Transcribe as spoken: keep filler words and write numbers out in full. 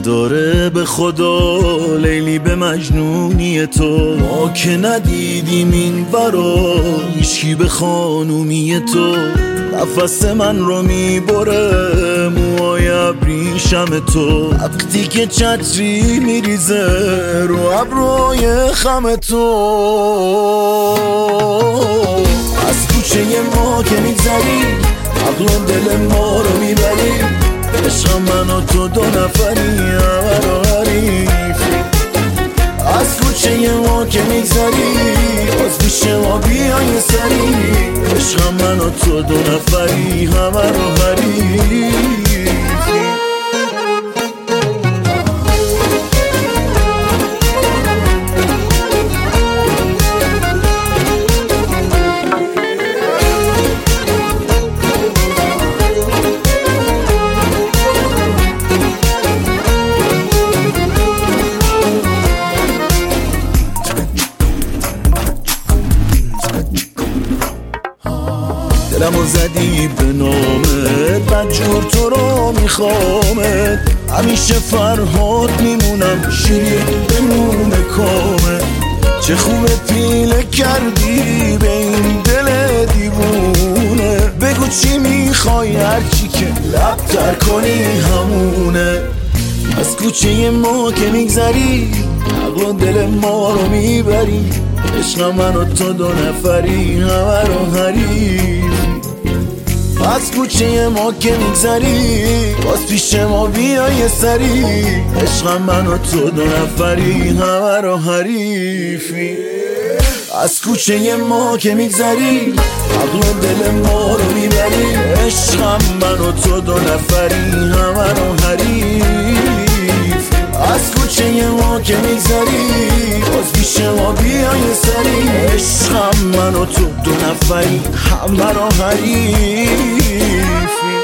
نداره به خدا لیلی به مجنونی تو. ما که ندیدیم این ورا هیچکی به خانومی تو. نفس من رو میبره موهای ابریشم تو. وقتی که چتری میریزه رو ابروی خم تو. از کوچه ما که میگذری عقل و دل ما رو میبری. عشق من و تو دو نفری همه رو حریفی. از کوچه ما که میگذری باز پیش ما بیای سری. عشق من و تو دو نفری همه رو حریفی. دلمو زدی به نامت بدجور تو رو میخوامت. همیشه فرهاد میمونم شیرین بمونه کامت. چه خوبه پیله کردی به این دل دیوونه. بگو چی میخوای هرچی که لب تر کنی همونه. از کوچه ما که میگذری عقل و دل ما رو میبری. عشق من و تو دو نفری همه رو حریفی. از کوچه ما که میگذری باز پیش ما بیای سری. عشق من و تو دو نفری همه رو حریفی. از کوچه ما که میگذری عقل و دل ما رو میبری. عشق من و تو دو نفری همه رو حریفی. از کوچه ما که میگذری باز پیش ما بیای سری. عشق من و تو دو نفری همه رو حریفی.